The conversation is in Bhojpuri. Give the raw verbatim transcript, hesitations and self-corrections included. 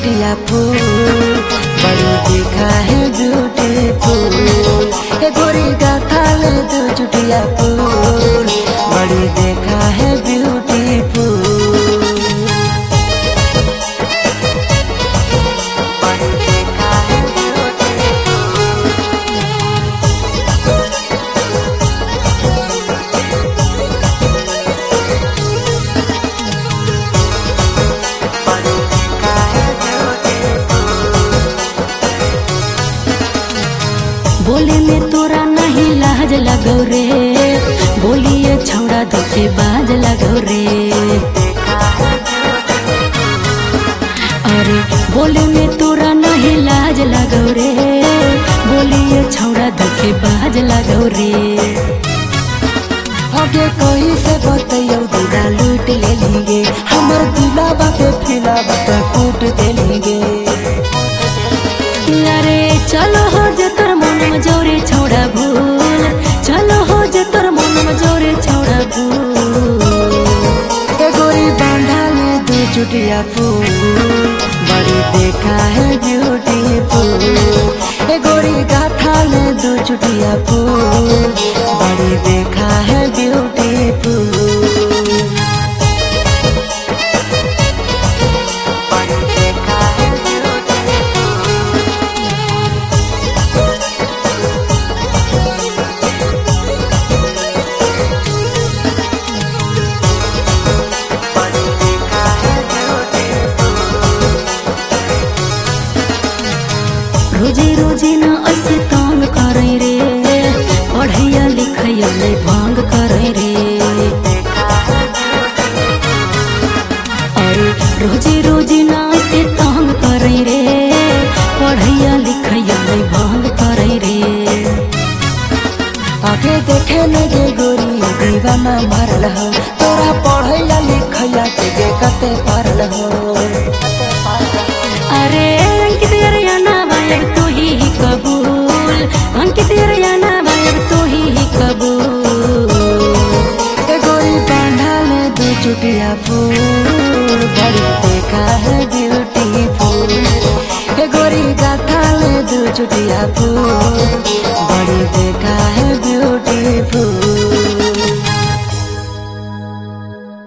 चुटिया फूल बड़ी देखा है ब्यूटीफुल। हे गोरी गाथा ले दो चुटिया फूल बड़ी देखा है ब्यूटीफुल। बड़ी देखा है बोले में तोरा नहीं लाज लगो रे, बोलिए छौड़ा धोखे बाज लगो रे। अरे बोले में तोरा नहीं लाज लगो रे, बोलिए छौड़ा धोखे बाज लगो रे। आगे कहीं से बतैयो दिला लूट ले लेंगे, हमर दिला बाते फिला बाते कूट दे लेंगे। अरे चलो हो जतर मन में जोरे छौड़ा भूल, चलो हो जतर मन में जोरे छौड़ा भूल। ए गोरी बांधा ले दो चुटिया फूल बड़ी देखा है ब्यूटीफुल। ए गोरी गाथा ले दो चुटिया फूल बड़ी देखा है ब्यूटीफुल। रोजी रोजी न ऐसे तंग करे रे, पढ़ैया लिखैया ले भांग करे रे। अरे रोजी रोजी न ऐसे तंग करे रे, पढ़ैया लिखैया ले भांग करे रे। आगे देखे लगे गोरी दीवाना मारल हो, तोरा पढ़ैया लिखैया के कते पारल हो। अरे अंकित अरियाना बायब तो ही कबूल, अंकित अरियाना बायब तो ही कबूल। ए गोरी बांधा ले दो चुटिया फूल बड़ी देखा है ब्यूटीफुल। ए गोरी गाथा ले दो चुटिया फूल